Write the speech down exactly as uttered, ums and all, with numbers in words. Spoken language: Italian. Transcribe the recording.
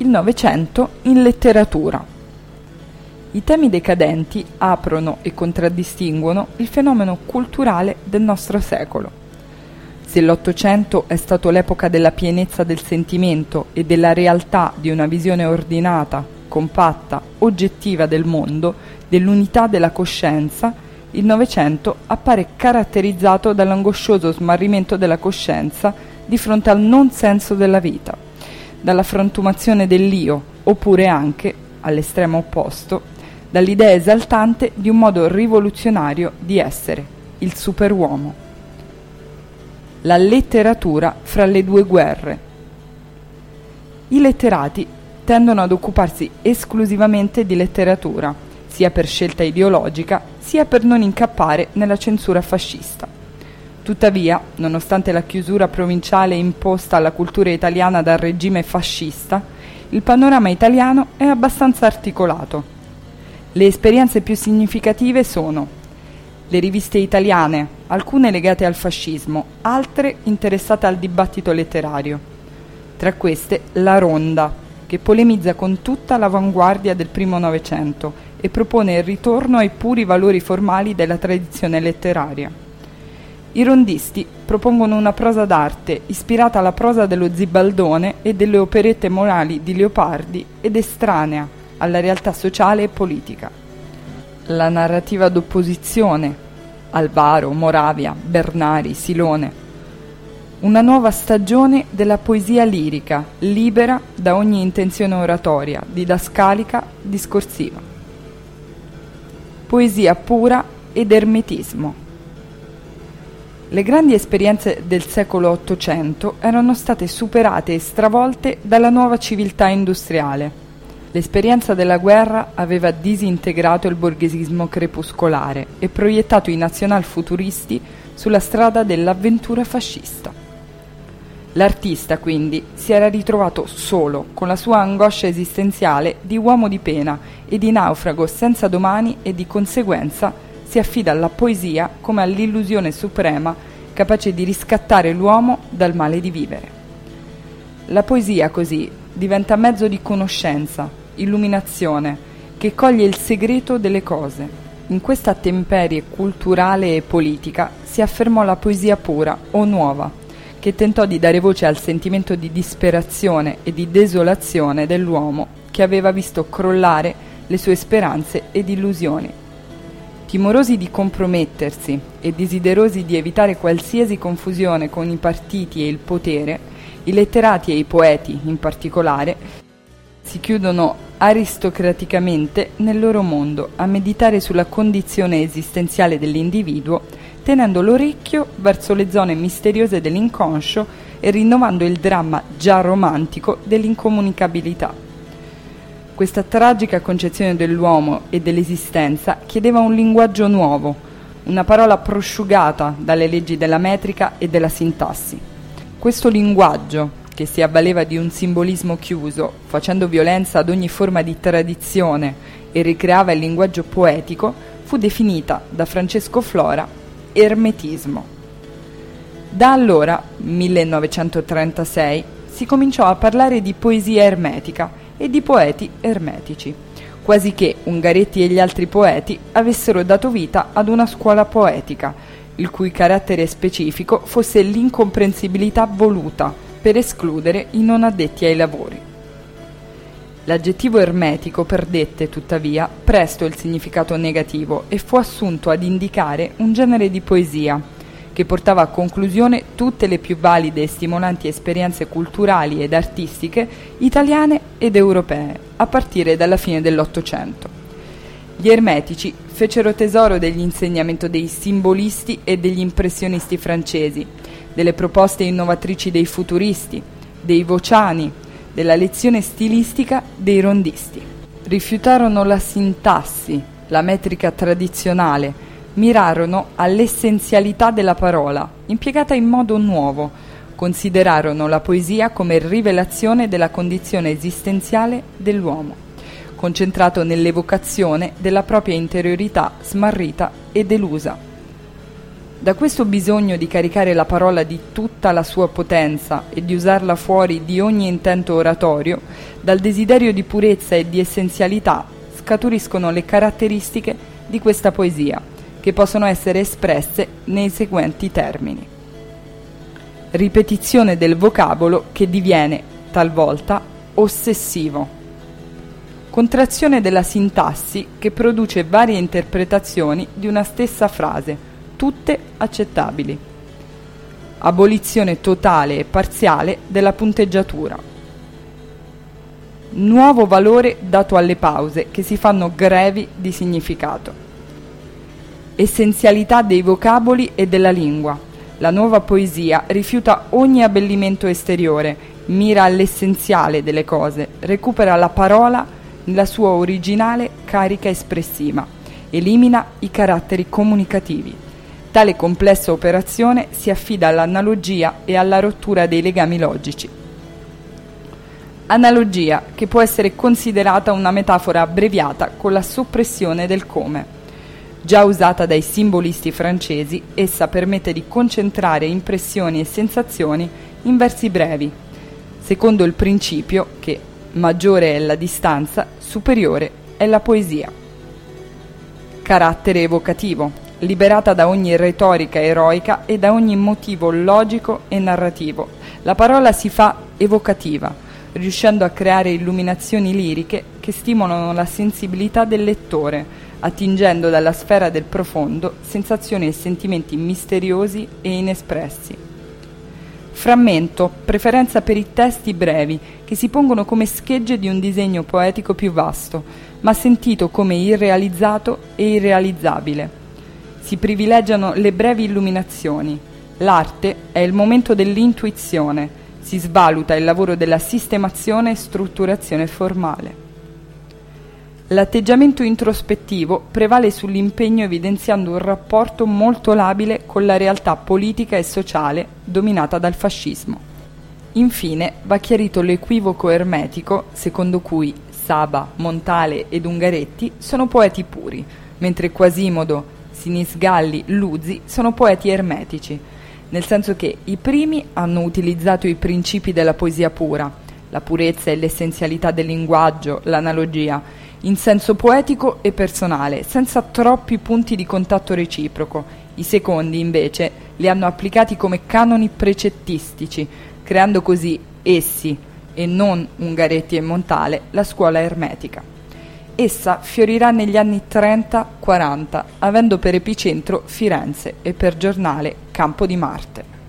Il Novecento in letteratura. I temi decadenti aprono e contraddistinguono il fenomeno culturale del nostro secolo. Se l'Ottocento è stato l'epoca della pienezza del sentimento e della realtà di una visione ordinata, compatta, oggettiva del mondo, dell'unità della coscienza, il Novecento appare caratterizzato dall'angoscioso smarrimento della coscienza di fronte al non senso della vita, dalla frantumazione dell'io, oppure anche, all'estremo opposto, dall'idea esaltante di un modo rivoluzionario di essere, il superuomo. La letteratura fra le due guerre. I letterati tendono ad occuparsi esclusivamente di letteratura, sia per scelta ideologica, sia per non incappare nella censura fascista. Tuttavia, nonostante la chiusura provinciale imposta alla cultura italiana dal regime fascista, il panorama italiano è abbastanza articolato. Le esperienze più significative sono le riviste italiane, alcune legate al fascismo, altre interessate al dibattito letterario. Tra queste La Ronda, che polemizza con tutta l'avanguardia del primo Novecento e propone il ritorno ai puri valori formali della tradizione letteraria. I rondisti propongono una prosa d'arte ispirata alla prosa dello Zibaldone e delle operette morali di Leopardi ed estranea alla realtà sociale e politica. La narrativa d'opposizione, Alvaro, Moravia, Bernari, Silone. Una nuova stagione della poesia lirica, libera da ogni intenzione oratoria, didascalica, discorsiva. Poesia pura ed ermetismo. Le grandi esperienze del secolo Ottocento erano state superate e stravolte dalla nuova civiltà industriale. L'esperienza della guerra aveva disintegrato il borghesismo crepuscolare e proiettato i nazionalfuturisti sulla strada dell'avventura fascista. L'artista, quindi, si era ritrovato solo con la sua angoscia esistenziale di uomo di pena e di naufrago senza domani e di conseguenza si affida alla poesia come all'illusione suprema capace di riscattare l'uomo dal male di vivere. La poesia, così, diventa mezzo di conoscenza, illuminazione, che coglie il segreto delle cose. In questa temperie culturale e politica si affermò la poesia pura o nuova, che tentò di dare voce al sentimento di disperazione e di desolazione dell'uomo che aveva visto crollare le sue speranze ed illusioni. Timorosi di compromettersi e desiderosi di evitare qualsiasi confusione con i partiti e il potere, i letterati e i poeti, in particolare, si chiudono aristocraticamente nel loro mondo a meditare sulla condizione esistenziale dell'individuo, tenendo l'orecchio verso le zone misteriose dell'inconscio e rinnovando il dramma già romantico dell'incomunicabilità. Questa tragica concezione dell'uomo e dell'esistenza chiedeva un linguaggio nuovo, una parola prosciugata dalle leggi della metrica e della sintassi. Questo linguaggio, che si avvaleva di un simbolismo chiuso, facendo violenza ad ogni forma di tradizione e ricreava il linguaggio poetico, fu definita da Francesco Flora ermetismo. Da allora, millenovecentotrentasei, si cominciò a parlare di poesia ermetica e di poeti ermetici, quasi che Ungaretti e gli altri poeti avessero dato vita ad una scuola poetica, il cui carattere specifico fosse l'incomprensibilità voluta per escludere i non addetti ai lavori. L'aggettivo ermetico perdette, tuttavia, presto il significato negativo e fu assunto ad indicare un genere di poesia che portava a conclusione tutte le più valide e stimolanti esperienze culturali ed artistiche italiane ed europee, a partire dalla fine dell'Ottocento. Gli ermetici fecero tesoro dell'insegnamento dei simbolisti e degli impressionisti francesi, delle proposte innovatrici dei futuristi, dei vociani, della lezione stilistica dei rondisti. Rifiutarono la sintassi, la metrica tradizionale, mirarono all'essenzialità della parola, impiegata in modo nuovo, considerarono la poesia come rivelazione della condizione esistenziale dell'uomo, concentrato nell'evocazione della propria interiorità smarrita e delusa. Da questo bisogno di caricare la parola di tutta la sua potenza e di usarla fuori di ogni intento oratorio, dal desiderio di purezza e di essenzialità, scaturiscono le caratteristiche di questa poesia, che possono essere espresse nei seguenti termini. Ripetizione del vocabolo che diviene, talvolta, ossessivo. Contrazione della sintassi che produce varie interpretazioni di una stessa frase, tutte accettabili. Abolizione totale e parziale della punteggiatura. Nuovo valore dato alle pause che si fanno grevi di significato. Essenzialità dei vocaboli e della lingua. La nuova poesia rifiuta ogni abbellimento esteriore, mira all'essenziale delle cose, recupera la parola nella sua originale carica espressiva, elimina i caratteri comunicativi. Tale complessa operazione si affida all'analogia e alla rottura dei legami logici. Analogia che può essere considerata una metafora abbreviata con la soppressione del come. Già usata dai simbolisti francesi, essa permette di concentrare impressioni e sensazioni in versi brevi, secondo il principio che maggiore è la distanza, superiore è la poesia. Carattere evocativo. Liberata da ogni retorica eroica e da ogni motivo logico e narrativo, la parola si fa evocativa, riuscendo a creare illuminazioni liriche che stimolano la sensibilità del lettore, attingendo dalla sfera del profondo sensazioni e sentimenti misteriosi e inespressi. Frammento, preferenza per i testi brevi, che si pongono come schegge di un disegno poetico più vasto, ma sentito come irrealizzato e irrealizzabile. Si privilegiano le brevi illuminazioni. L'arte è il momento dell'intuizione, si svaluta il lavoro della sistemazione e strutturazione formale. L'atteggiamento introspettivo prevale sull'impegno evidenziando un rapporto molto labile con la realtà politica e sociale dominata dal fascismo. Infine va chiarito l'equivoco ermetico secondo cui Saba, Montale ed Ungaretti sono poeti puri, mentre Quasimodo, Sinisgalli, Luzi sono poeti ermetici, nel senso che i primi hanno utilizzato i principi della poesia pura, la purezza e l'essenzialità del linguaggio, l'analogia, in senso poetico e personale, senza troppi punti di contatto reciproco. I secondi, invece, li hanno applicati come canoni precettistici, creando così essi, e non Ungaretti e Montale, la scuola ermetica. Essa fiorirà negli anni trenta quaranta, avendo per epicentro Firenze e per giornale Campo di Marte.